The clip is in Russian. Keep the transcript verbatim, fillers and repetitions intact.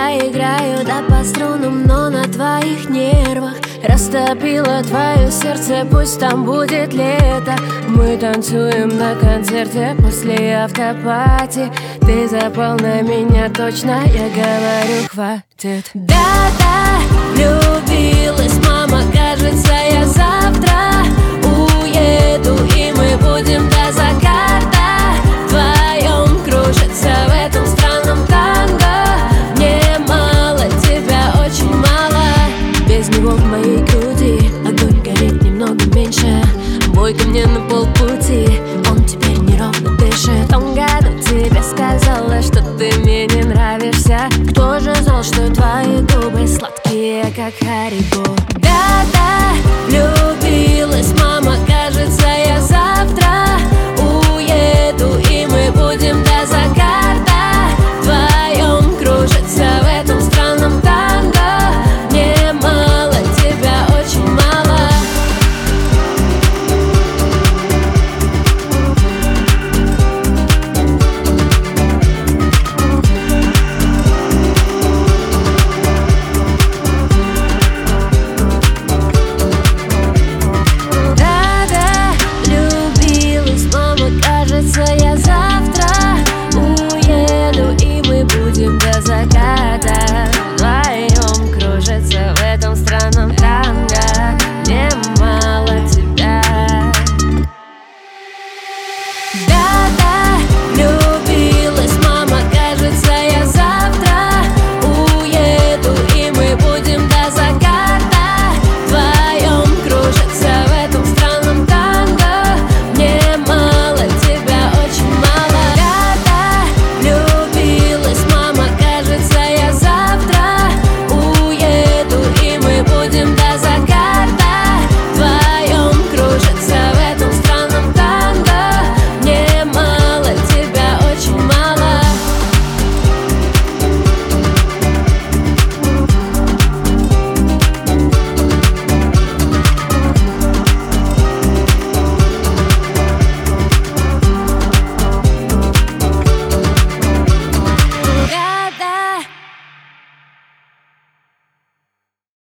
Я играю да по струнам, но на твоих нервах. Растопило твое сердце, пусть там будет лето. Мы танцуем на концерте после автопати. Ты запал на меня точно, я говорю, хватит. Да-да, влюбилась мама, кажется, я завтра уеду, и мы будем до заката вдвоем кружиться в этом странном танго. Мне мало, тебя очень мало. Без него в моей груди огонь горит немного меньше. Бой ко мне на полпути, он теперь неровно дышит. В том году тебе сказала, что ты мне не нравишься. Кто же знал, что твои губы сладкие, как Харибо?